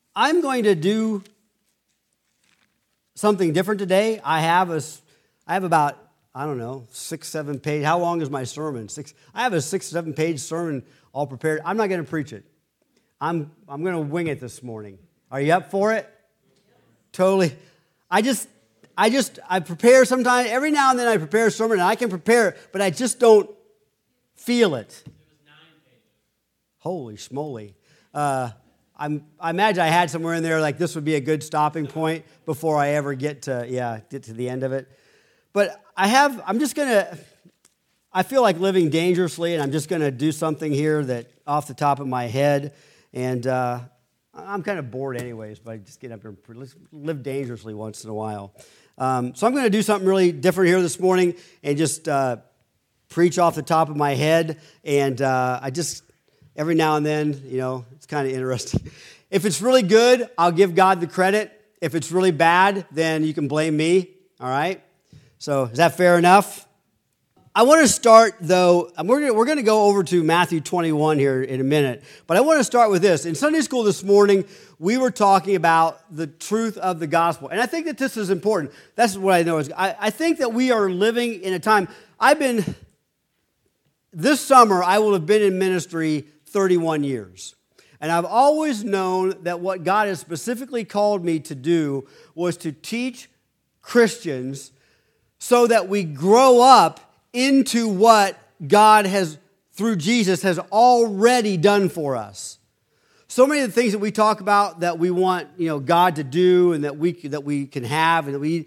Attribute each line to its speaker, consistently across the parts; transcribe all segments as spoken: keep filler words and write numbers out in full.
Speaker 1: I'm going to do something different today. I have a, I have about, I don't know, six, seven page. How long is my sermon? Six. I have a six, seven page sermon all prepared. I'm not going to preach it. I'm, I'm going to wing it this morning. Are you up for it? Totally. I just, I just, I prepare sometimes. Every now and then I prepare a sermon, and I can prepare it, but I just don't feel it. Holy schmoly. Uh, I'm, I imagine I had somewhere in there like this would be a good stopping point before I ever get to, yeah, get to the end of it. But I have, I'm just going to, I feel like living dangerously, and I'm just going to do something here that off the top of my head. And uh, I'm kind of bored anyways, but I just get up here and let's live dangerously once in a while. Um, so I'm going to do something really different here this morning and just uh, preach off the top of my head. And uh, I just, every now and then, you know, it's kind of interesting. If it's really good, I'll give God the credit. If it's really bad, then you can blame me, all right? So is that fair enough? I want to start, though, we're going we're going to go over to Matthew twenty-one here in a minute, but I want to start with this. In Sunday school this morning, we were talking about the truth of the gospel, and I think that this is important. That's what I know. Is I, I think that we are living in a time, I've been, this summer, I will have been in ministry thirty-one years, and I've always known that what God has specifically called me to do was to teach Christians so that we grow up into what God has, through Jesus, has already done for us. So many of the things that we talk about that we want, you know, God to do and that we that we can have and that we.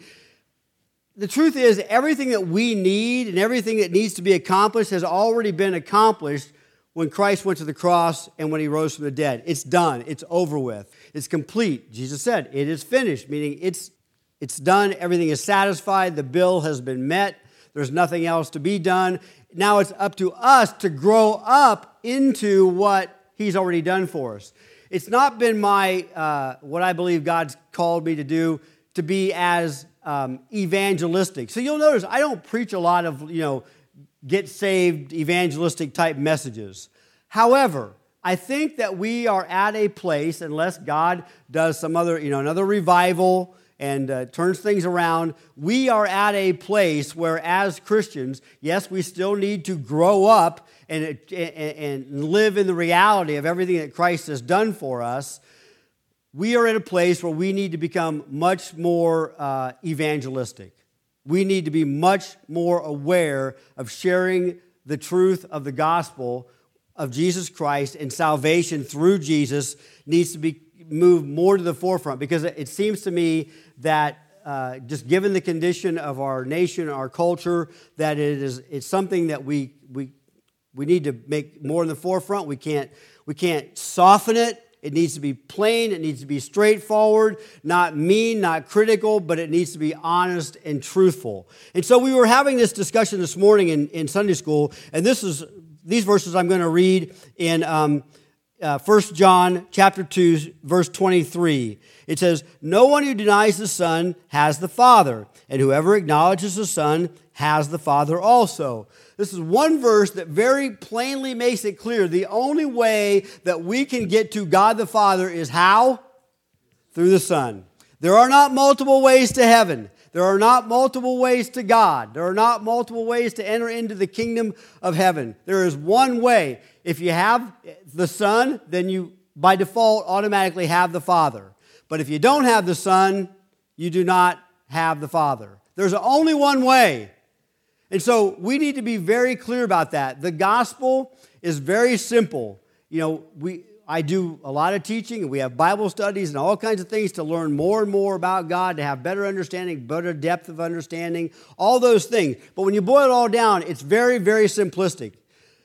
Speaker 1: The truth is, everything that we need and everything that needs to be accomplished has already been accomplished when Christ went to the cross and when He rose from the dead. It's done. It's over with. It's complete. Jesus said, "It is finished," meaning it's it's done. Everything is satisfied. The bill has been met. There's nothing else to be done. Now it's up to us to grow up into what He's already done for us. It's not been my, uh, what I believe God's called me to do, to be as um, evangelistic. So you'll notice I don't preach a lot of, you know, get saved evangelistic type messages. However, I think that we are at a place, unless God does some other, you know, another revival and uh, turns things around, we are at a place where as Christians, yes, we still need to grow up and, and, and live in the reality of everything that Christ has done for us. We are at a place where we need to become much more uh, evangelistic. We need to be much more aware of sharing the truth of the gospel of Jesus Christ, and salvation through Jesus needs to be moved more to the forefront, because it seems to me that uh, just given the condition of our nation, our culture, that it is it's something that we we we need to make more in the forefront. We can't we can't soften it. It needs to be plain. It needs to be straightforward, not mean, not critical, but it needs to be honest and truthful. And so we were having this discussion this morning in, in Sunday school, and this is these verses I'm going to read in um, uh, First John chapter two, verse twenty-three. It says, "No one who denies the Son has the Father, and whoever acknowledges the Son has the Father also." This is one verse that very plainly makes it clear the only way that we can get to God the Father is how? Through the Son. There are not multiple ways to heaven. There are not multiple ways to God. There are not multiple ways to enter into the kingdom of heaven. There is one way. If you have the Son, then you, by default, automatically have the Father. But if you don't have the Son, you do not have the Father. There's only one way. And so we need to be very clear about that. The gospel is very simple. You know, we I do a lot of teaching, and we have Bible studies and all kinds of things to learn more and more about God, to have better understanding, better depth of understanding, all those things. But when you boil it all down, it's very, very simplistic.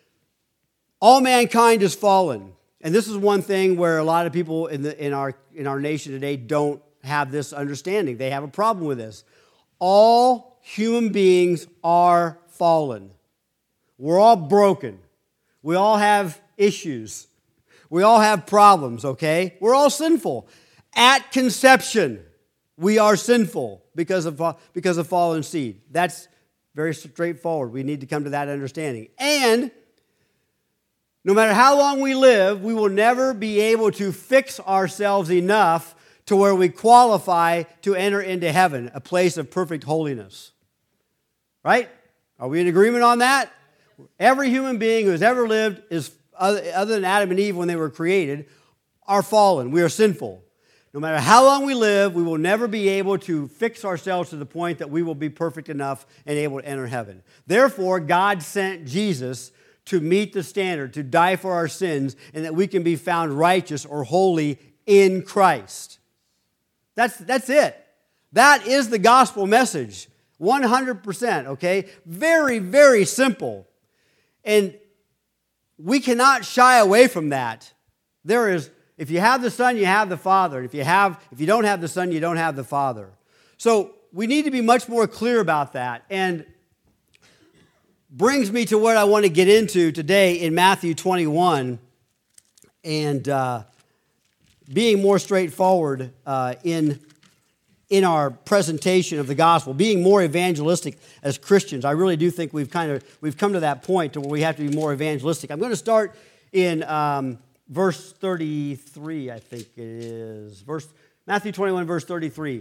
Speaker 1: All mankind is fallen. And this is one thing where a lot of people in the in our in our nation today don't have this understanding. They have a problem with this. All human beings are fallen. We're all broken. We all have issues. We all have problems, okay? We're all sinful. At conception, we are sinful because of, because of fallen seed. That's very straightforward. We need to come to that understanding. And No matter how long we live, we will never be able to fix ourselves enough to where we qualify to enter into heaven, a place of perfect holiness. Right? Are we in agreement on that? Every human being who has ever lived is, other, other than Adam and Eve when they were created, are fallen. We are sinful. No matter how long we live, we will never be able to fix ourselves to the point that we will be perfect enough and able to enter heaven. Therefore, God sent Jesus to meet the standard, to die for our sins, and that we can be found righteous or holy in Christ. That's, that's it. That is the gospel message. one hundred percent, okay? Very, very simple. And we cannot shy away from that. There is, if you have the Son, you have the Father. If you have, if you don't have the Son, you don't have the Father. So we need to be much more clear about that. And brings me to what I want to get into today in Matthew twenty-one, and uh, being more straightforward uh, in in our presentation of the gospel, being more evangelistic as Christians. I really do think we've kind of we've come to that point to where we have to be more evangelistic. I'm going to start in um, verse thirty-three, I think it is. Verse Matthew twenty-one, verse thirty-three.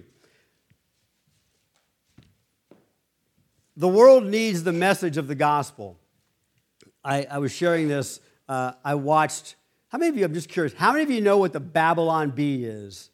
Speaker 1: The world needs the message of the gospel. I, I was sharing this. Uh, I watched. How many of you? I'm just curious. How many of you know what the Babylon Bee is?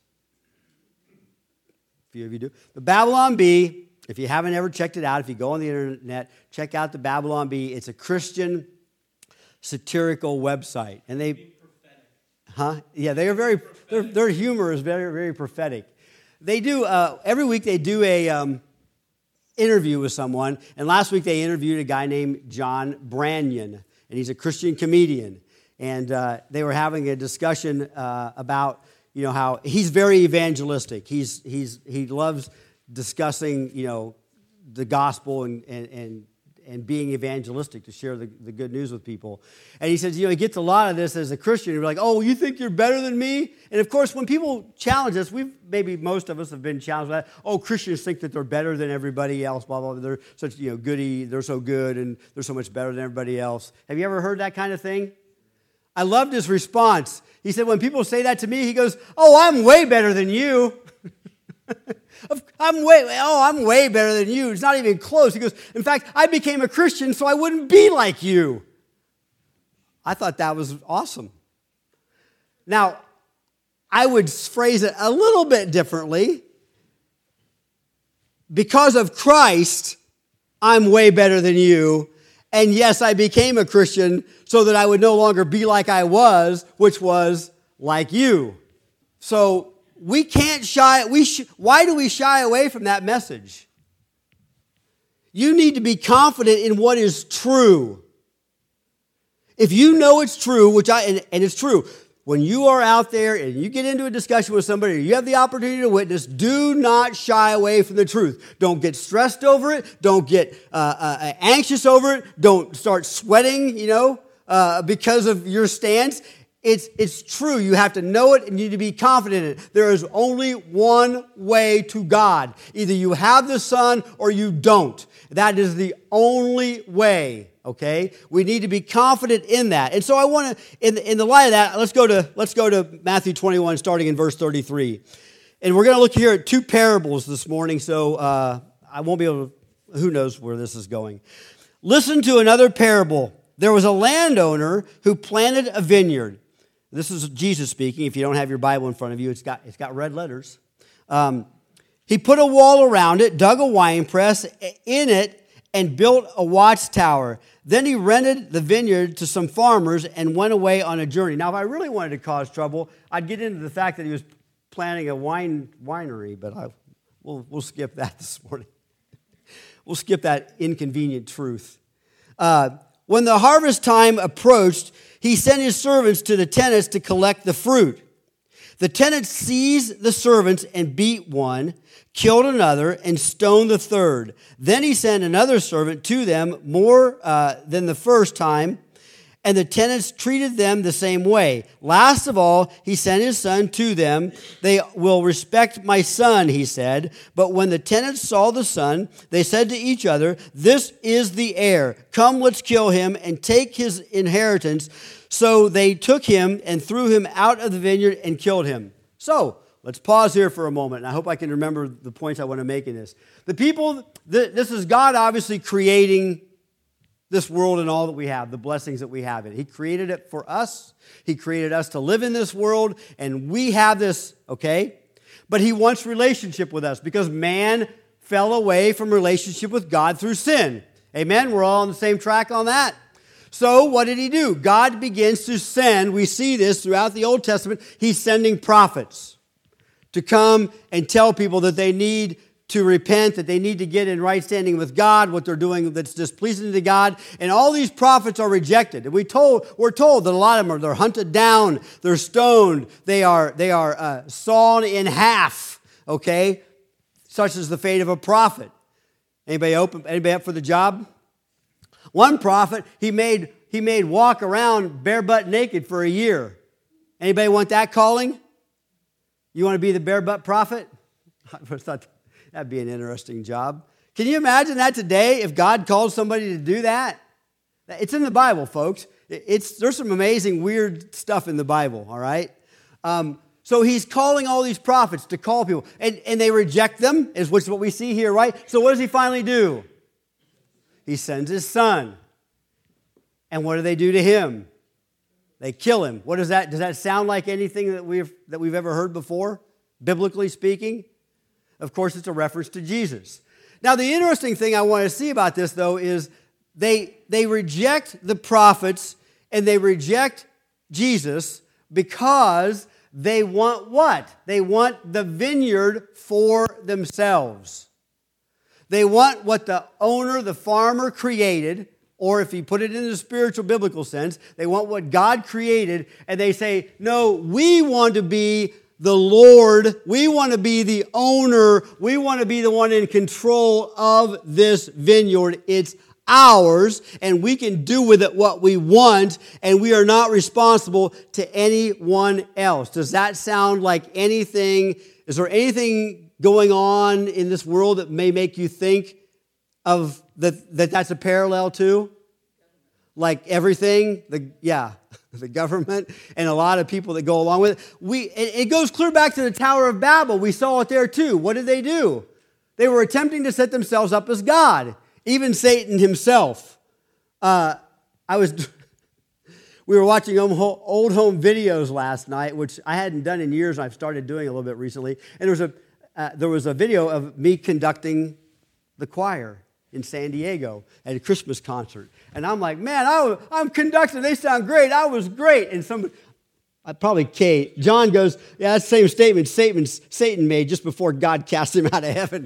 Speaker 1: A few of you do. The Babylon Bee, if you haven't ever checked it out, if you go on the internet, check out the Babylon Bee. It's a Christian satirical website. And they, huh? Yeah, they are very, their, their humor is very, very prophetic. They do, uh, every week they do a um, interview with someone. And last week they interviewed a guy named John Branyan. And he's a Christian comedian. And uh, they were having a discussion uh, about you know, how he's very evangelistic. He's, he's, he loves discussing, you know, the gospel and, and, and, and being evangelistic to share the, the good news with people. And he says, you know, he gets a lot of this as a Christian. You're like, oh, you think you're better than me? And of course, when people challenge us, we've maybe most of us have been challenged with that. Oh, Christians think that they're better than everybody else, blah, blah, blah. They're such, you know, goody, they're so good, and they're so much better than everybody else. Have you ever heard that kind of thing? I loved his response. He said, when people say that to me, he goes, oh, I'm way better than you. I'm way, oh, I'm way better than you. It's not even close. He goes, in fact, I became a Christian so I wouldn't be like you. I thought that was awesome. Now, I would phrase it a little bit differently. Because of Christ, I'm way better than you. And yes, I became a Christian so that I would no longer be like I was, which was like you. So we can't shy. We sh- why do we shy away from that message? You need to be confident in what is true. If you know it's true, which I and, and it's true, when you are out there and you get into a discussion with somebody, or you have the opportunity to witness, do not shy away from the truth. Don't get stressed over it. Don't get uh, uh, anxious over it. Don't start sweating, you know, uh, because of your stance. It's, it's true. You have to know it and you need to be confident in it. There is only one way to God. Either you have the Son or you don't. That is the only way. Okay, we need to be confident in that, and so I want to, in the, in the light of that, let's go to let's go to Matthew twenty-one, starting in verse thirty-three, and we're going to look here at two parables this morning. So uh, I won't be able to. Who knows where this is going? Listen to another parable. There was a landowner who planted a vineyard. This is Jesus speaking. If you don't have your Bible in front of you, it's got it's got red letters. Um, he put a wall around it, dug a wine press in it, and built a watchtower. Then he rented the vineyard to some farmers and went away on a journey. Now, if I really wanted to cause trouble, I'd get into the fact that he was planning a wine winery, but I, we'll, we'll skip that this morning. We'll skip that inconvenient truth. Uh, when the harvest time approached, he sent his servants to the tenants to collect the fruit. The tenants seized the servants and beat one, killed another, and stoned the third. Then he sent another servant to them more uh, than the first time, and the tenants treated them the same way. Last of all, he sent his son to them. They will respect my son, he said. But when the tenants saw the son, they said to each other, this is the heir. Come, let's kill him and take his inheritance. So they took him and threw him out of the vineyard and killed him. So let's pause here for a moment, and I hope I can remember the points I want to make in this. The people, this is God obviously creating this world and all that we have, the blessings that we have in it. He created it for us. He created us to live in this world, and we have this, okay? But he wants relationship with us because man fell away from relationship with God through sin. Amen? We're all on the same track on that. So what did he do? God begins to send, we see this throughout the Old Testament, he's sending prophets to come and tell people that they need to repent, that they need to get in right standing with God, what they're doing that's displeasing to God. And all these prophets are rejected. And we told, we're told that a lot of them are they're hunted down, they're stoned, they are, they are uh, sawn in half, okay? Such is the fate of a prophet. Anybody open? Anybody up for the job? One prophet, he made, he made walk around bare butt naked for a year. Anybody want that calling? You want to be the bare butt prophet? I thought that'd be an interesting job. Can you imagine that today if God called somebody to do that? It's in the Bible, folks. It's, there's some amazing, weird stuff in the Bible, all right? Um, so he's calling all these prophets to call people, and, and they reject them, is which is what we see here, right? So what does he finally do? He sends his son. And what do they do to him? They kill him. What does that, does that sound like anything that we've, that we've ever heard before, biblically speaking? Of course, it's a reference to Jesus. Now, the interesting thing I want to see about this, though, is they, they reject the prophets and they reject Jesus because they want what? They want the vineyard for themselves. They want what the owner, the farmer, created, or if you put it in the spiritual biblical sense, they want what God created, and they say, no, we want to be the Lord, we want to be the owner, we want to be the one in control of this vineyard. It's ours, and we can do with it what we want, and we are not responsible to anyone else. Does that sound like anything? Is there anything going on in this world that may make you think of that, that that's a parallel to? Like everything, the yeah, the government and a lot of people that go along with it. We, it, it goes clear back to the Tower of Babel. We saw it there too. What did they do? They were attempting to set themselves up as God. Even Satan himself. Uh, I was, we were watching old home videos last night, which I hadn't done in years. I've started doing a little bit recently. And there was a, uh, there was a video of me conducting the choir in San Diego at a Christmas concert. And I'm like, man, I was, I'm conducting. They sound great. I was great. And some, uh, probably Kate, John goes, yeah, that's the same statement Satan, Satan made just before God cast him out of heaven.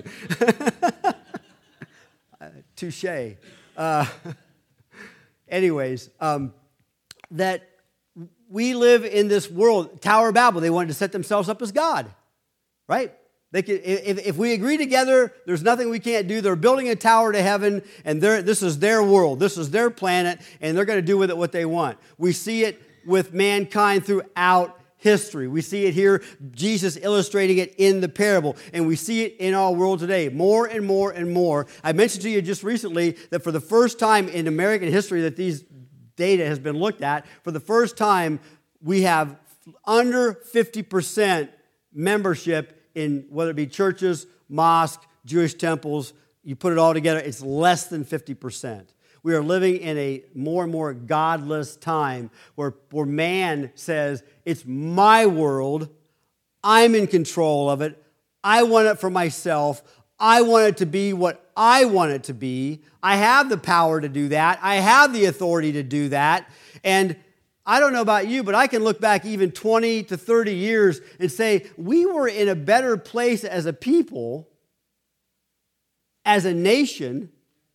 Speaker 1: Touche. Uh, anyways, um, that we live in this world, Tower of Babel, they wanted to set themselves up as God, right? They could, if, if we agree together, there's nothing we can't do. They're building a tower to heaven, and this is their world. This is their planet, and they're going to do with it what they want. We see it with mankind throughout history. We see it here, Jesus illustrating it in the parable, and we see it in our world today, more and more and more. I mentioned to you just recently that for the first time in American history that these data has been looked at, for the first time we have under fifty percent membership in whether it be churches, mosques, Jewish temples. You put it all together, it's less than fifty percent. We are living in a more and more godless time where, where man says, it's my world, I'm in control of it, I want it for myself, I want it to be what I want it to be, I have the power to do that, I have the authority to do that, and I don't know about you, but I can look back even twenty to thirty years and say, we were in a better place as a people, as a nation,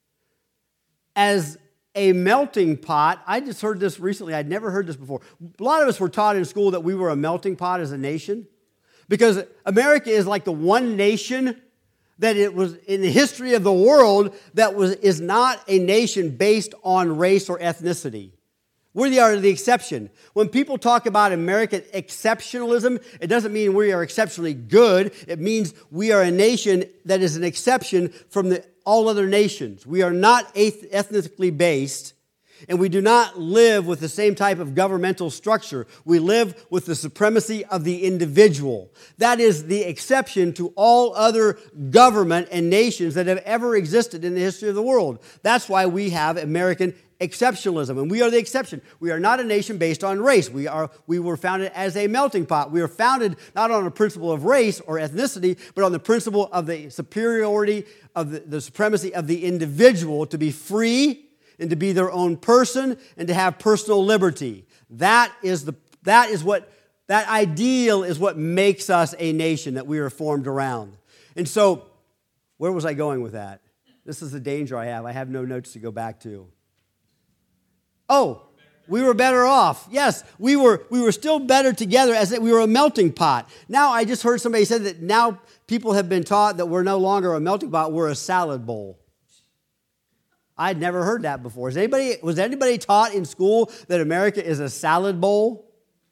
Speaker 1: as a melting pot. I just heard this recently. I'd never heard this before. A lot of us were taught in school that we were a melting pot as a nation because America is like the one nation that it was in the history of the world that was is not a nation based on race or ethnicity. We are the exception. When people talk about American exceptionalism, it doesn't mean we are exceptionally good. It means we are a nation that is an exception from the, all other nations. We are not ethnically based. And we do not live with the same type of governmental structure. We live with the supremacy of the individual. That is the exception to all other government and nations that have ever existed in the history of the world. That's why we have American exceptionalism, and we are the exception. We are not a nation based on race. We are. We were founded as a melting pot. We are founded not on a principle of race or ethnicity, but on the principle of the superiority of the, the supremacy of the individual to be free and to be their own person and to have personal liberty. That is the. That is what. That ideal is what makes us a nation that we are formed around. And so, where was I going with that? This is the danger I have. I have no notes to go back to. Oh, we were better off. Yes, we were we were still better together as we were a melting pot. Now I just heard somebody say that now people have been taught that we're no longer a melting pot, we're a salad bowl. I'd never heard that before. Is anybody was anybody taught in school that America is a salad bowl?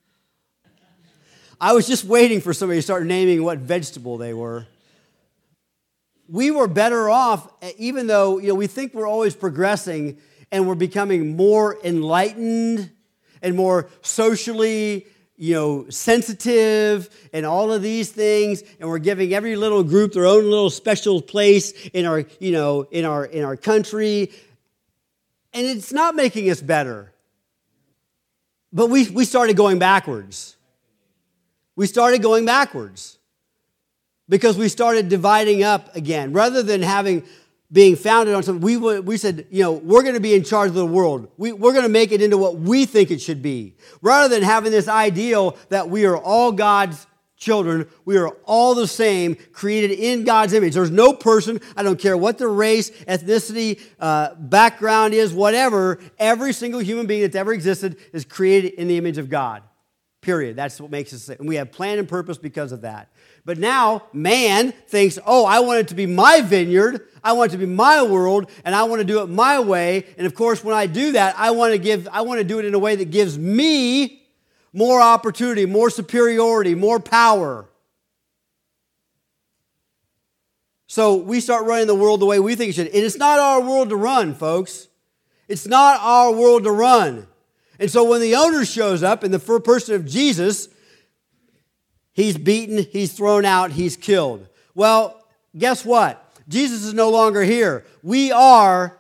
Speaker 1: I was just waiting for somebody to start naming what vegetable they were. We were better off, even though, you know, we think we're always progressing and we're becoming more enlightened and more socially, you know, sensitive and all of these things, and we're giving every little group their own little special place in our, you know, in our in our country, and it's not making us better. But we we started going backwards. We started going backwards because we started dividing up again, rather than having being founded on something. We we said, you know, we're going to be in charge of the world. We, we're going to make it into what we think it should be. Rather than having this ideal that we are all God's children, we are all the same, created in God's image. There's no person, I don't care what their race, ethnicity, uh, background is, whatever, every single human being that's ever existed is created in the image of God. Period. That's what makes us, and we have plan and purpose because of that. But now, man thinks, oh, I want it to be my vineyard, I want it to be my world, and I want to do it my way. And of course, when I do that, I want to give, I want to do it in a way that gives me more opportunity, more superiority, more power. So we start running the world the way we think it should. And it's not our world to run, folks. It's not our world to run. And so when the owner shows up in the first person of Jesus, he's beaten, he's thrown out, he's killed. Well, guess what? Jesus is no longer here. We are,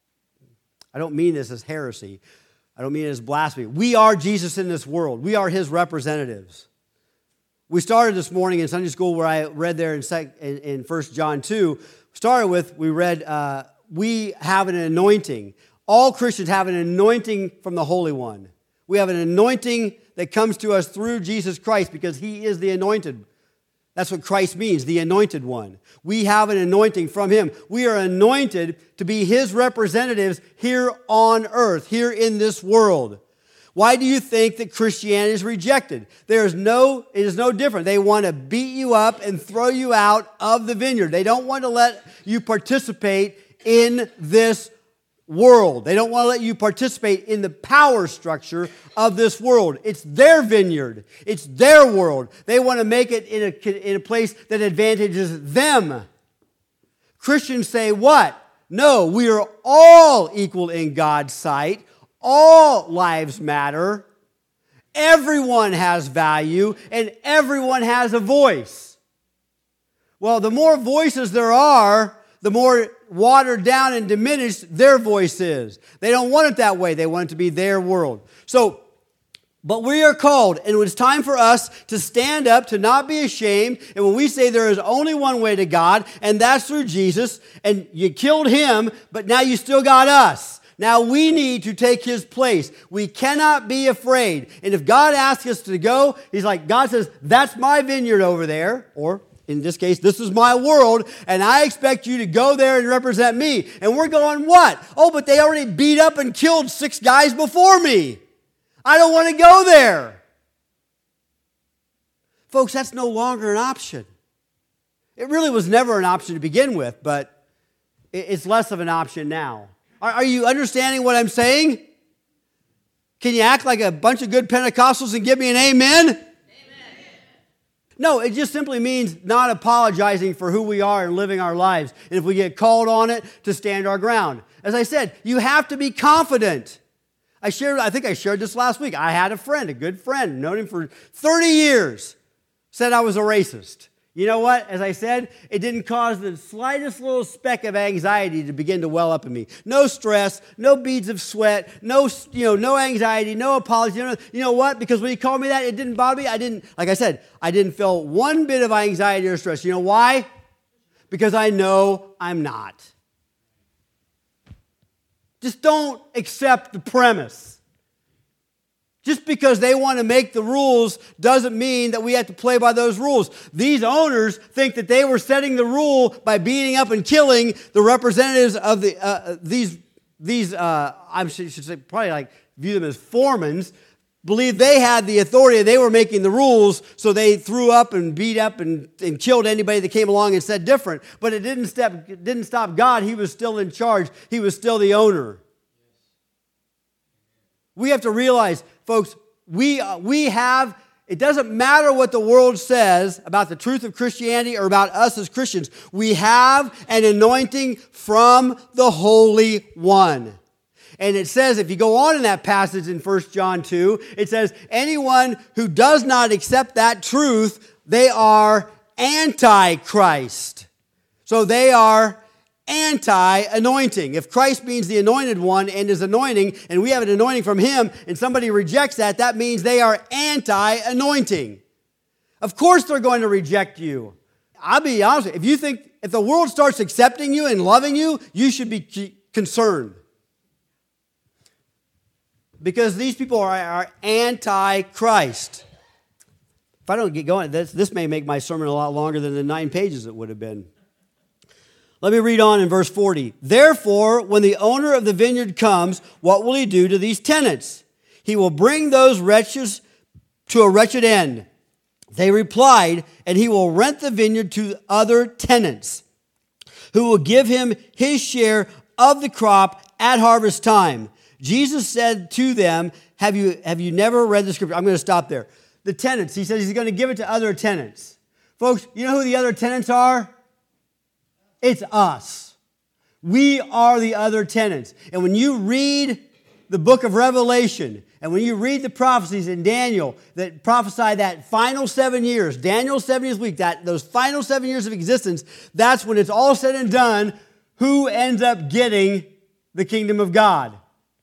Speaker 1: I don't mean this as heresy. I don't mean it as blasphemy. We are Jesus in this world. We are his representatives. We started this morning in Sunday school where I read there in, in, in First John two. Started with, we read, uh, we have an anointing. All Christians have an anointing from the Holy One. We have an anointing that comes to us through Jesus Christ because he is the anointed. That's what Christ means, the anointed one. We have an anointing from him. We are anointed to be his representatives here on earth, here in this world. Why do you think that Christianity is rejected? There is no, it is no different. They want to beat you up and throw you out of the vineyard. They don't want to let you participate in this world. They don't want to let you participate in the power structure of this world. It's their vineyard. It's their world. They want to make it in a, in a place that advantages them. Christians say what? No, we are all equal in God's sight. All lives matter. Everyone has value, and everyone has a voice. Well, the more voices there are, the more watered down and diminished their voice is. They don't want it that way. They want it to be their world. So, but we are called, and it's time for us to stand up, to not be ashamed. And when we say there is only one way to God, and that's through Jesus, and you killed him, but now you still got us. Now we need to take his place. We cannot be afraid. And if God asks us to go, he's like, God says, that's my vineyard over there, or in this case, this is my world, and I expect you to go there and represent me. And we're going, what? Oh, but they already beat up and killed six guys before me. I don't want to go there. Folks, that's no longer an option. It really was never an option to begin with, but it's less of an option now. Are you understanding what I'm saying? Can you act like a bunch of good Pentecostals and give me an amen? No, it just simply means not apologizing for who we are and living our lives. And if we get called on it, to stand our ground. As I said, you have to be confident. I shared, I think I shared this last week. I had a friend, a good friend, known him for thirty years, said I was a racist. You know what? As I said, it didn't cause the slightest little speck of anxiety to begin to well up in me. No stress, no beads of sweat, no, you know, no anxiety, no apology. You know, you know what? Because when he called me that, it didn't bother me. I didn't, like I said, I didn't feel one bit of anxiety or stress. You know why? Because I know I'm not. Just don't accept the premise. Just because they want to make the rules doesn't mean that we have to play by those rules. These owners think that they were setting the rule by beating up and killing the representatives of the uh, these these. Uh, I should say probably like view them as foremans. Believe they had the authority. They were making the rules, so they threw up and beat up and, and killed anybody that came along and said different. But it didn't step it didn't stop God. He was still in charge. He was still the owner. We have to realize, folks, we, uh, we have, it doesn't matter what the world says about the truth of Christianity or about us as Christians. We have an anointing from the Holy One. And it says, if you go on in that passage in First John two, it says, anyone who does not accept that truth, they are anti-Christ. So they are anti-anointing. If Christ means the anointed one and his anointing, and we have an anointing from him, and somebody rejects that, that means they are anti-anointing. Of course they're going to reject you. I'll be honest with you, if you think, if the world starts accepting you and loving you, you should be concerned. Because these people are, are anti-Christ. If I don't get going, this, this may make my sermon a lot longer than the nine pages it would have been. Let me read on in verse forty. Therefore, when the owner of the vineyard comes, what will he do to these tenants? He will bring those wretches to a wretched end. They replied, and he will rent the vineyard to other tenants, who will give him his share of the crop at harvest time. Jesus said to them, have you, have you never read the scripture? I'm going to stop there. The tenants, he says he's going to give it to other tenants. Folks, you know who the other tenants are? It's us. We are the other tenants. And when you read the book of Revelation, and when you read the prophecies in Daniel that prophesy that final seven years, Daniel's seventieth week, that those final seven years of existence, that's when it's all said and done, who ends up getting the kingdom of God?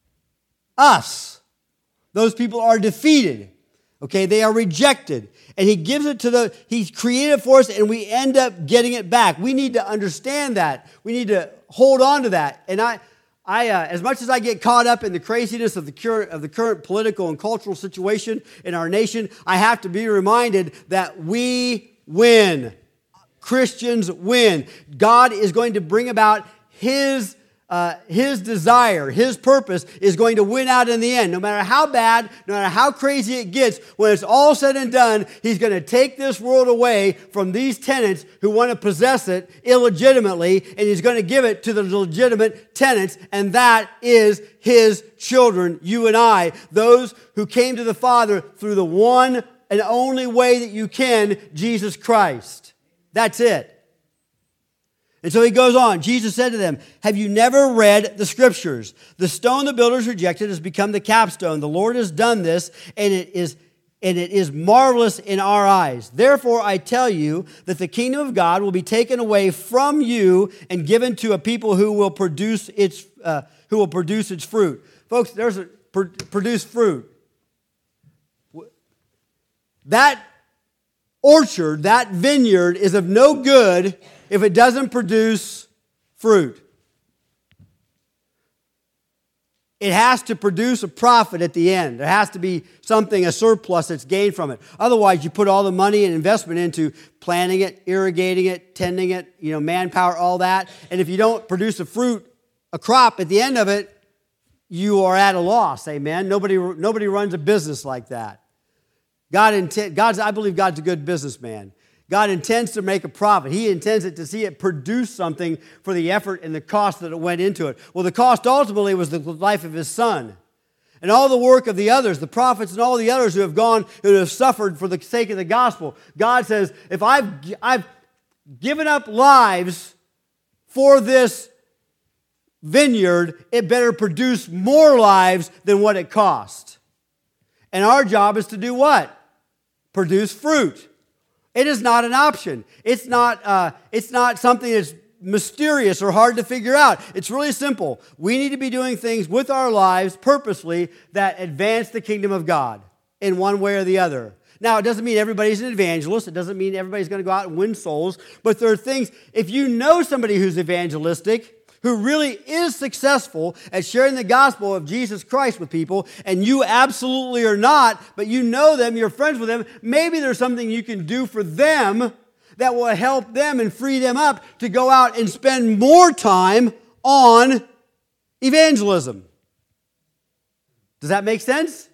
Speaker 1: Us. Those people are defeated. Okay, they are rejected. And he gives it to the, he's created for us, and we end up getting it back. We need to understand that. We need to hold on to that. And I, I, uh, as much as I get caught up in the craziness of the current, of the current political and cultural situation in our nation, I have to be reminded that we win. Christians win. God is going to bring about His Uh, his desire, his purpose is going to win out in the end. No matter how bad, no matter how crazy it gets, when it's all said and done, he's going to take this world away from these tenants who want to possess it illegitimately, and he's going to give it to the legitimate tenants, and that is his children, you and I, those who came to the Father through the one and only way that you can, Jesus Christ. That's it. And so he goes on. Jesus said to them, have you never read the scriptures? The stone the builders rejected has become the capstone. The Lord has done this, and it is and it is marvelous in our eyes. Therefore, I tell you that the kingdom of God will be taken away from you and given to a people who will produce its uh, who will produce its fruit. Folks, there's a pr- produce fruit. That orchard, that vineyard is of no good if it doesn't produce fruit. It has to produce a profit at the end. There has to be something, a surplus that's gained from it. Otherwise, you put all the money and investment into planting it, irrigating it, tending it, you know, manpower, all that. And if you don't produce a fruit, a crop at the end of it, you are at a loss, amen? Nobody, nobody runs a business like that. God intend, God's, I believe God's a good businessman. God intends to make a profit. He intends it to see it produce something for the effort and the cost that it went into it. Well, the cost ultimately was the life of His Son. And all the work of the others, the prophets and all the others who have gone, who have suffered for the sake of the gospel. God says, if I've, I've given up lives for this vineyard, it better produce more lives than what it cost. And our job is to do what? Produce fruit. It is not an option. It's not, uh, it's not something that's mysterious or hard to figure out. It's really simple. We need to be doing things with our lives purposely that advance the kingdom of God in one way or the other. Now, it doesn't mean everybody's an evangelist. It doesn't mean everybody's going to go out and win souls. But there are things, if you know somebody who's evangelistic, who really is successful at sharing the gospel of Jesus Christ with people, and you absolutely are not, but you know them, you're friends with them, maybe there's something you can do for them that will help them and free them up to go out and spend more time on evangelism. Does that make sense?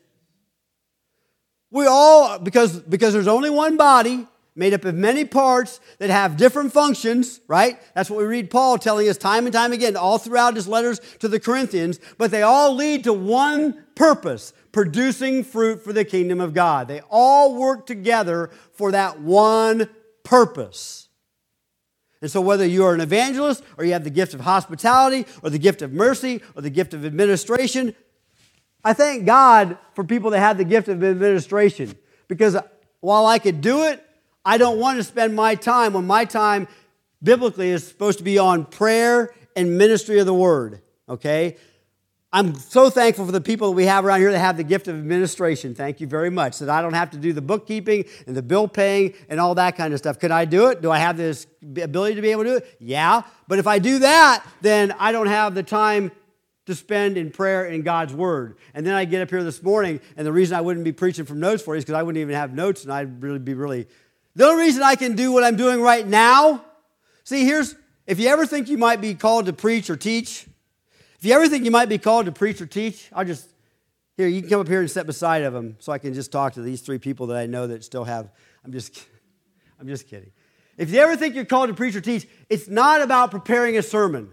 Speaker 1: We all, because, because there's only one body made up of many parts that have different functions, right? That's what we read Paul telling us time and time again, all throughout his letters to the Corinthians, but they all lead to one purpose, producing fruit for the kingdom of God. They all work together for that one purpose. And so whether you are an evangelist or you have the gift of hospitality or the gift of mercy or the gift of administration, I thank God for people that have the gift of administration, because while I could do it, I don't want to spend my time when my time biblically is supposed to be on prayer and ministry of the word, okay? I'm so thankful for the people that we have around here that have the gift of administration. Thank you very much. That I don't have to do the bookkeeping and the bill paying and all that kind of stuff. Can I do it? Do I have this ability to be able to do it? Yeah. But if I do that, then I don't have the time to spend in prayer and God's word. And then I get up here this morning, and the reason I wouldn't be preaching from notes for you is because I wouldn't even have notes, and I'd really be really... The only reason I can do what I'm doing right now, see, here's, if you ever think you might be called to preach or teach, if you ever think you might be called to preach or teach, I'll just, here, you can come up here and sit beside of them so I can just talk to these three people that I know that still have, I'm just, I'm just kidding. If you ever think you're called to preach or teach, it's not about preparing a sermon.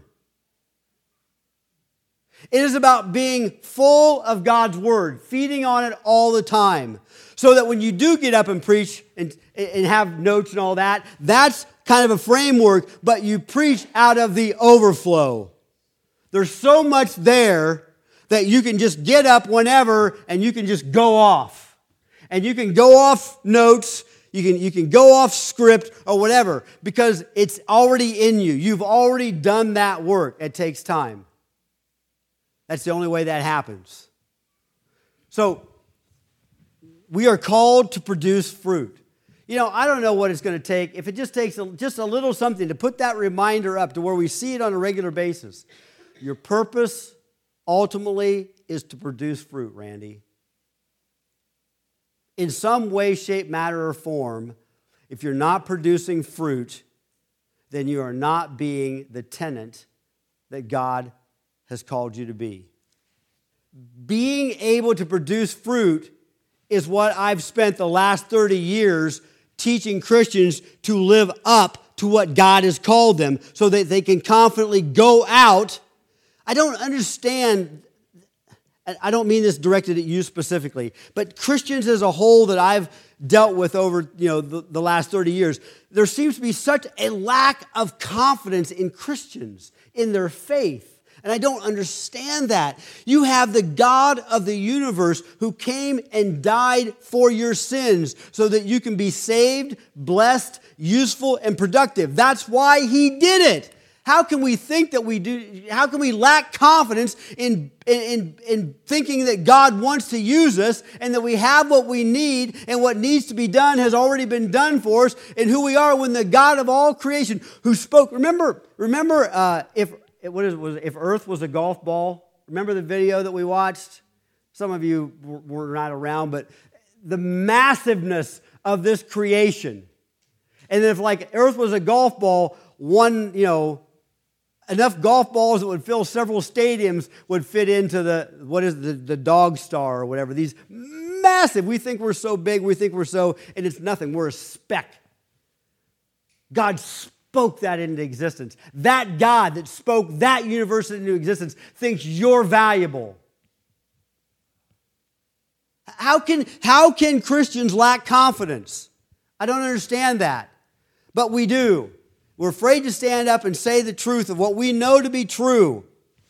Speaker 1: It is about being full of God's word, feeding on it all the time, so that when you do get up and preach and, and have notes and all that, that's kind of a framework, but you preach out of the overflow. There's so much there that you can just get up whenever and you can just go off. And you can go off notes, you can, you can go off script or whatever, because it's already in you. You've already done that work. It takes time. That's the only way that happens. So, we are called to produce fruit. You know, I don't know what it's going to take. If it just takes a, just a little something to put that reminder up to where we see it on a regular basis. Your purpose ultimately is to produce fruit, Randy. In some way, shape, matter, or form, if you're not producing fruit, then you are not being the tenant that God has called you to be. Being able to produce fruit is what I've spent the last thirty years teaching Christians to live up to what God has called them so that they can confidently go out. I don't understand, I don't mean this directed at you specifically, but Christians as a whole that I've dealt with over you know the, the last thirty years, there seems to be such a lack of confidence in Christians, in their faith. And I don't understand that. You have the God of the universe who came and died for your sins so that you can be saved, blessed, useful, and productive. That's why He did it. How can we think that we do, how can we lack confidence in, in, in thinking that God wants to use us and that we have what we need and what needs to be done has already been done for us and who we are when the God of all creation who spoke, remember, remember uh, if, It, what is, was, if Earth was a golf ball, remember the video that we watched? Some of you were not around, but the massiveness of this creation. And if like Earth was a golf ball, one, you know, enough golf balls that would fill several stadiums would fit into the, what is the, the Dog Star or whatever. These massive, we think we're so big, we think we're so, and it's nothing. We're a speck. God spoke that into existence. That God that spoke that universe into existence thinks you're valuable. How can, how can Christians lack confidence? I don't understand that. But we do. We're afraid to stand up and say the truth of what we know to be true.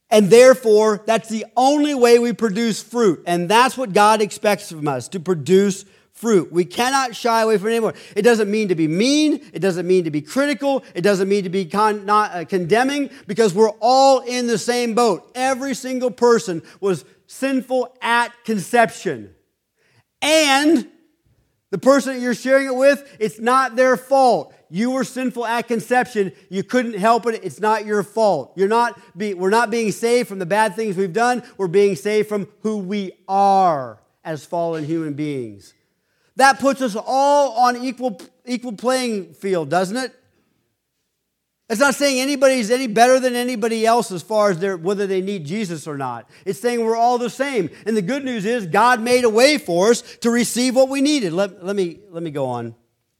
Speaker 1: And therefore, that's the only way we produce fruit. And that's what God expects from us, to produce fruit. We cannot shy away from it anymore. It doesn't mean to be mean. It doesn't mean to be critical. It doesn't mean to be con- not uh, condemning, because we're all in the same boat. Every single person was sinful at conception. And the person that you're sharing it with, it's not their fault. You were sinful at conception. You couldn't help it. It's not your fault. You're not be, we're not being saved from the bad things we've done. We're being saved from who we are as fallen human beings. That puts us all on equal, equal playing field, doesn't it? It's not saying anybody's any better than anybody else as far as their, whether they need Jesus or not. It's saying we're all the same. And the good news is God made a way for us to receive what we needed. Let, let, me, let me go on.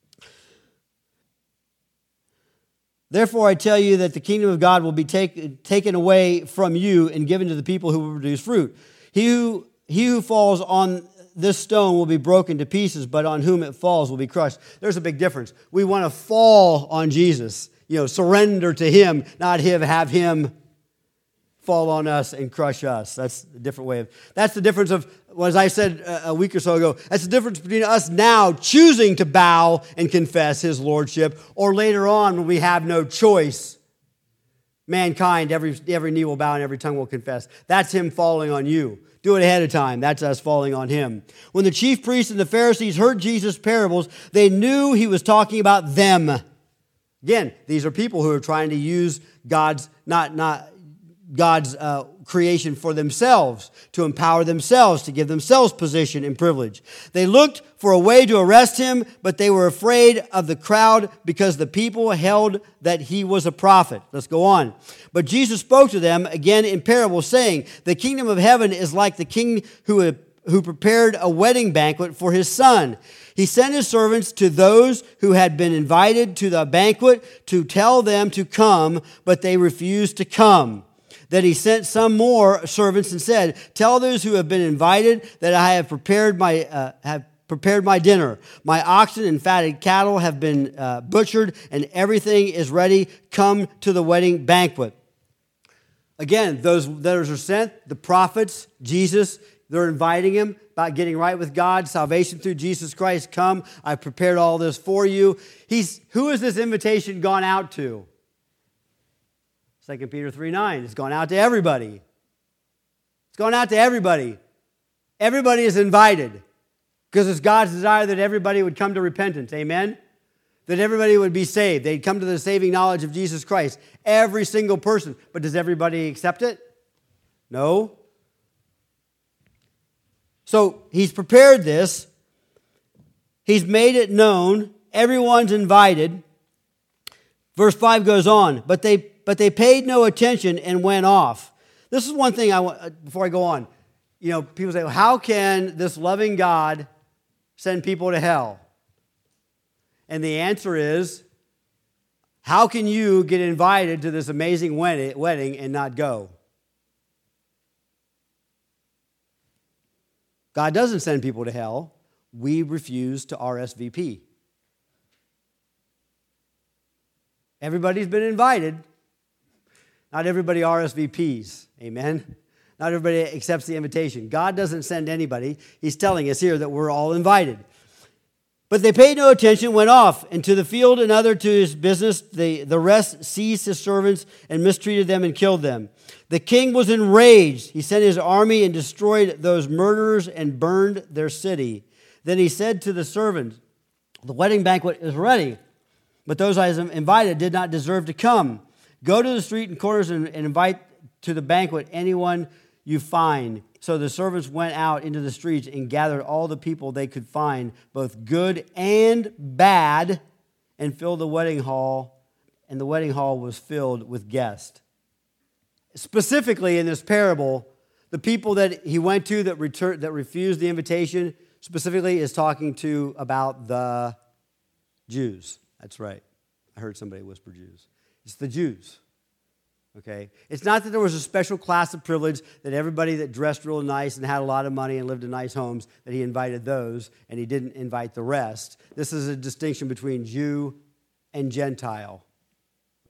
Speaker 1: Therefore, I tell you that the kingdom of God will be take, taken away from you and given to the people who will produce fruit. He who, he who falls on this stone will be broken to pieces, but on whom it falls will be crushed. There's a big difference. We want to fall on Jesus, you know, surrender to Him, not him, have Him fall on us and crush us. That's a different way of, that's the difference of, well, as I said a week or so ago, that's the difference between us now choosing to bow and confess His lordship, or later on when we have no choice. Mankind, every, every knee will bow and every tongue will confess. That's Him falling on you. Do it ahead of time. That's us falling on Him. When the chief priests and the Pharisees heard Jesus' parables, they knew He was talking about them. Again, these are people who are trying to use God's, not, not God's uh, creation for themselves, to empower themselves, to give themselves position and privilege. They looked for a way to arrest Him, but they were afraid of the crowd because the people held that He was a prophet. Let's go on. But Jesus spoke to them again in parables, saying, the kingdom of heaven is like the king who, who prepared a wedding banquet for his son. He sent his servants to those who had been invited to the banquet to tell them to come, but they refused to come. Then he sent some more servants and said, tell those who have been invited that I have prepared my uh, have prepared my dinner. My oxen and fatted cattle have been uh, butchered, and everything is ready. Come to the wedding banquet. Again, those letters are sent, the prophets, Jesus, they're inviting him about getting right with God, salvation through Jesus Christ. Come, I've prepared all this for you. He's, who has this invitation gone out to? Second Peter three nine. It's gone out to everybody. It's gone out to everybody. Everybody is invited because it's God's desire that everybody would come to repentance. Amen? That everybody would be saved. They'd come to the saving knowledge of Jesus Christ. Every single person. But does everybody accept it? No. So he's prepared this. He's made it known. Everyone's invited. Verse five goes on. But they but they paid no attention and went off. This is one thing I want, before I go on. You know, people say, well, how can this loving God send people to hell? And the answer is, how can you get invited to this amazing wedding and not go? God doesn't send people to hell. We refuse to R S V P. Everybody's been invited. Not everybody R S V Ps. Amen? Not everybody accepts the invitation. God doesn't send anybody. He's telling us here that we're all invited. But they paid no attention, went off into the field, another to his business. The, the rest seized his servants and mistreated them and killed them. The king was enraged. He sent his army and destroyed those murderers and burned their city. Then he said to the servants, the wedding banquet is ready, but those I invited did not deserve to come. Go to the street and corners and, and invite to the banquet anyone you find. So the servants went out into the streets and gathered all the people they could find, both good and bad, and filled the wedding hall, and the wedding hall was filled with guests. Specifically in this parable, the people that he went to that returned, that refused the invitation, specifically is talking to about the Jews. That's right. I heard somebody whisper Jews. It's the Jews. Okay? It's not that there was a special class of privilege that everybody that dressed real nice and had a lot of money and lived in nice homes, that he invited those and he didn't invite the rest. This is a distinction between Jew and Gentile.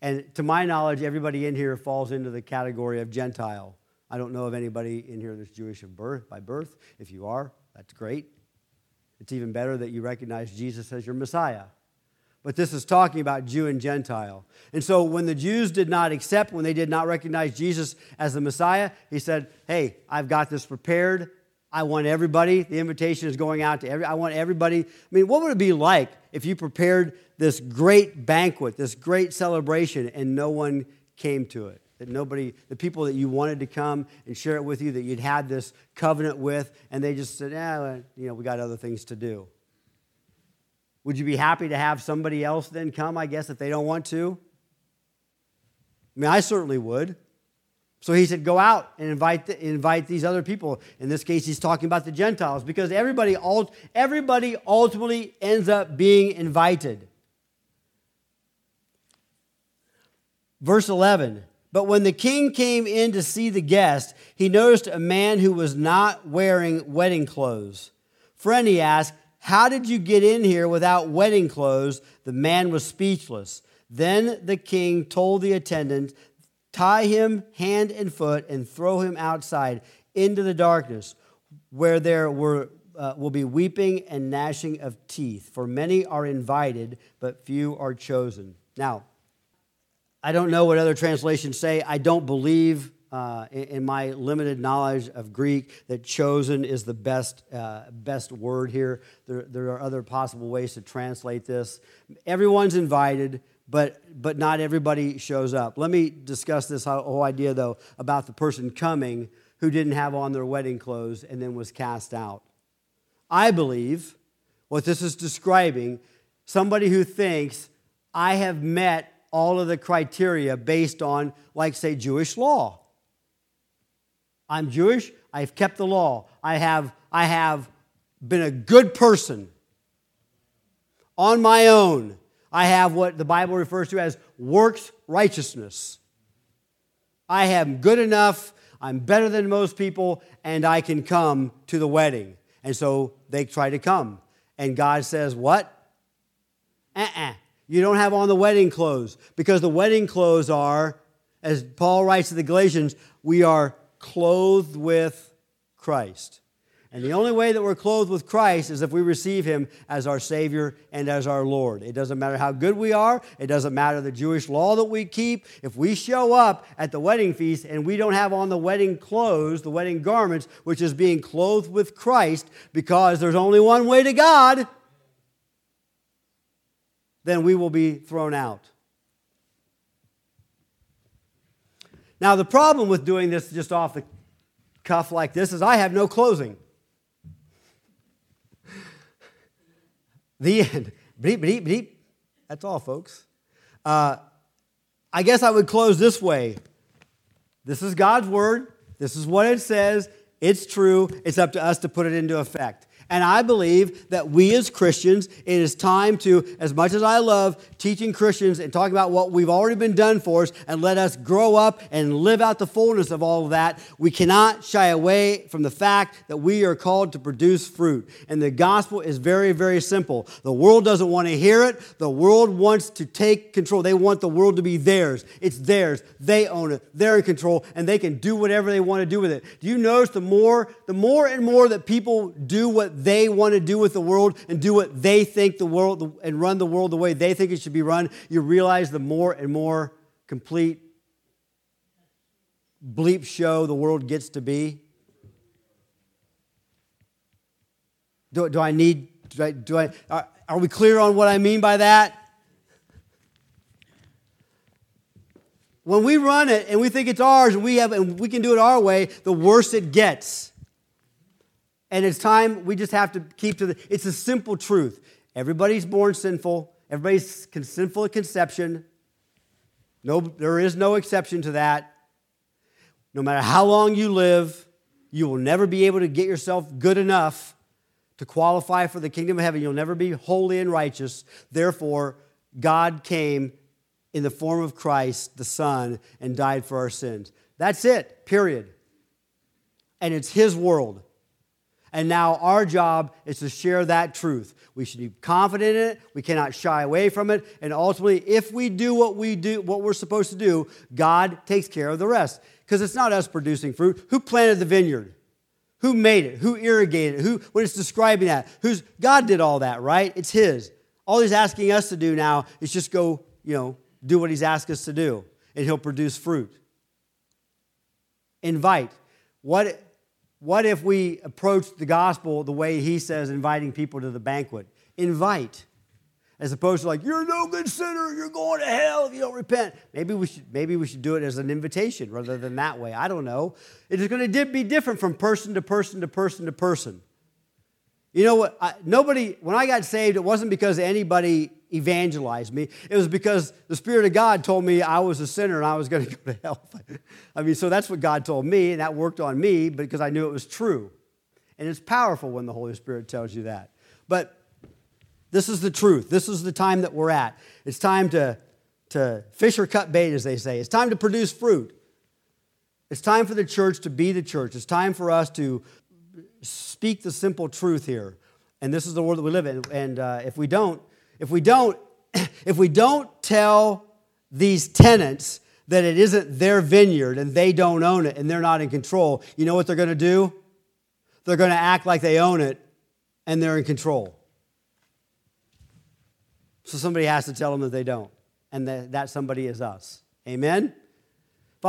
Speaker 1: And to my knowledge, everybody in here falls into the category of Gentile. I don't know of anybody in here that's Jewish of birth, by birth. If you are, that's great. It's even better that you recognize Jesus as your Messiah. But this is talking about Jew and Gentile. And so when the Jews did not accept, when they did not recognize Jesus as the Messiah, he said, hey, I've got this prepared. I want everybody. The invitation is going out to every. I want everybody. I mean, what would it be like if you prepared this great banquet, this great celebration, and no one came to it? That nobody, the people that you wanted to come and share it with you, that you'd had this covenant with, and they just said, yeah, well, you know, we got other things to do. Would you be happy to have somebody else then come, I guess, if they don't want to? I mean, I certainly would. So he said, go out and invite the, invite these other people. In this case, he's talking about the Gentiles, because everybody, everybody ultimately ends up being invited. Verse eleven, but when the king came in to see the guest, he noticed a man who was not wearing wedding clothes. Friend, he asked, how did you get in here without wedding clothes? The man was speechless. Then the king told the attendant, tie him hand and foot and throw him outside into the darkness, where there were, uh, will be weeping and gnashing of teeth. For many are invited, but few are chosen. Now, I don't know what other translations say. I don't believe Uh, in, in my limited knowledge of Greek, that chosen is the best uh, best word here. There, there are other possible ways to translate this. Everyone's invited, but but not everybody shows up. Let me discuss this whole idea, though, about the person coming who didn't have on their wedding clothes and then was cast out. I believe what this is describing, somebody who thinks, I have met all of the criteria based on, like, say, Jewish law. I'm Jewish, I've kept the law. I have, I have been a good person on my own. I have what the Bible refers to as works righteousness. I am good enough, I'm better than most people, and I can come to the wedding. And so they try to come. And God says, what? Uh-uh. You don't have on the wedding clothes. Because the wedding clothes are, as Paul writes to the Galatians, we are clothed with Christ. And the only way that we're clothed with Christ is if we receive Him as our Savior and as our Lord. It doesn't matter how good we are. It doesn't matter the Jewish law that we keep. If we show up at the wedding feast and we don't have on the wedding clothes, the wedding garments, which is being clothed with Christ, because there's only one way to God, then we will be thrown out. Now, the problem with doing this just off the cuff like this is I have no closing. The end. Bleep, bleep, bleep. That's all, folks. Uh, I guess I would close this way. This is God's word. This is what it says. It's true. It's up to us to put it into effect. And I believe that we as Christians, it is time to, as much as I love teaching Christians and talking about what we've already been done for us, and let us grow up and live out the fullness of all of that, we cannot shy away from the fact that we are called to produce fruit. And the gospel is very, very simple. The world doesn't want to hear it. The world wants to take control. They want the world to be theirs. It's theirs. They own it. They're in control, and they can do whatever they want to do with it. Do you notice the more, the more and more that people do what they want to do with the world and do what they think the world and run the world the way they think it should be run, you realize the more and more complete bleep show the world gets to be? Do, do I need, do I, do I are, are we clear on what I mean by that? When we run it and we think it's ours and we have and we can do it our way, the worse it gets. And it's time we just have to keep to the, it's a simple truth. Everybody's born sinful. Everybody's sinful at conception. No, there is no exception to that. No matter how long you live, you will never be able to get yourself good enough to qualify for the kingdom of heaven. You'll never be holy and righteous. Therefore, God came in the form of Christ, the Son, and died for our sins. That's it, period. And it's His world. And now our job is to share that truth. We should be confident in it. We cannot shy away from it. And ultimately, if we do what we do, what we're supposed to do, God takes care of the rest. Because it's not us producing fruit. Who planted the vineyard? Who made it? Who irrigated it? Who, when it's describing that? Who's, God did all that, right? It's His. All He's asking us to do now is just go, you know, do what He's asked us to do. And He'll produce fruit. Invite. What, what if we approach the gospel the way He says, inviting people to the banquet? Invite. As opposed to like, you're no good sinner, you're going to hell if you don't repent. Maybe we should, maybe we should do it as an invitation rather than that way. I don't know. It is going to be different from person to person to person to person. You know what? I, nobody, when I got saved, it wasn't because anybody evangelized me. It was because the Spirit of God told me I was a sinner and I was going to go to hell. I mean, so that's what God told me, and that worked on me because I knew it was true. And it's powerful when the Holy Spirit tells you that. But this is the truth. This is the time that we're at. It's time to, to fish or cut bait, as they say. It's time to produce fruit. It's time for the church to be the church. It's time for us to speak the simple truth here. And this is the world that we live in. And uh, if we don't, if we don't, if we don't tell these tenants that it isn't their vineyard and they don't own it and they're not in control, you know what they're going to do? They're going to act like they own it and they're in control. So somebody has to tell them that they don't. And that, that somebody is us. Amen?